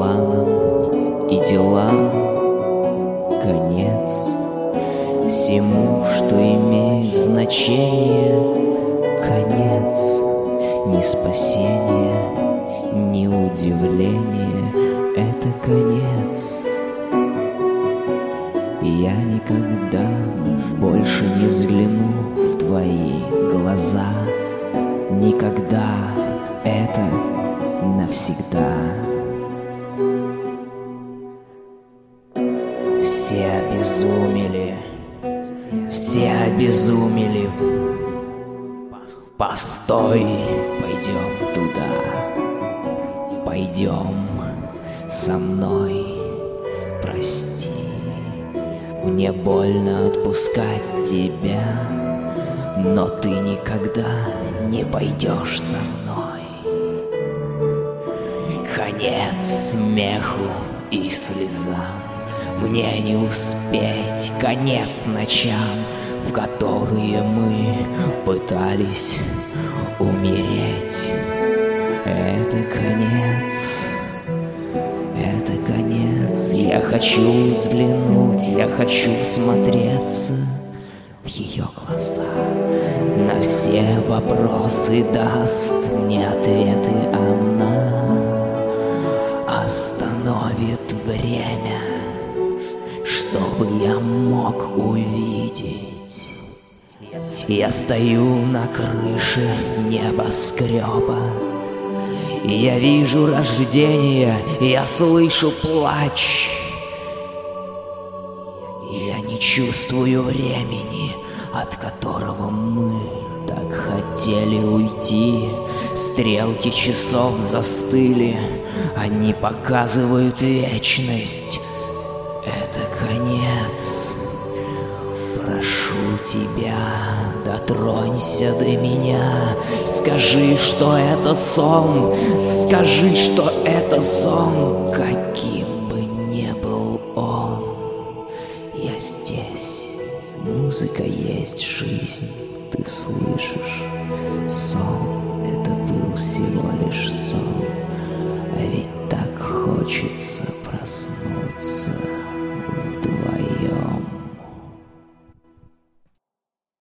планам и делам конец всему, что имеет значение, конец. Ни спасение, ни удивление — это конец. И я никогда больше не взгляну в твои глаза. Никогда, это навсегда. Все обезумели, все обезумели. Постой, пойдем туда, пойдем со мной, прости. Мне больно отпускать тебя, но ты никогда не пойдешь со мной. Конец смеху и слезам, мне не успеть, конец ночам, в которые мы пытались умереть. Это конец, это конец. Я хочу взглянуть, я хочу всмотреться в ее глаза. На все вопросы даст мне ответы она. Остановит время, чтобы я мог увидеть. Я стою на крыше небоскреба, я вижу рождение, я слышу плач. Я не чувствую времени, от которого мы так хотели уйти. Стрелки часов застыли, они показывают вечность. Это конец. Прошу тебя, дотронься до меня. Скажи, что это сон. Скажи, что это сон. Каким бы ни был он, я здесь. Музыка есть жизнь, ты слышишь? Сон — это был всего лишь сон. А ведь так хочется проснуться.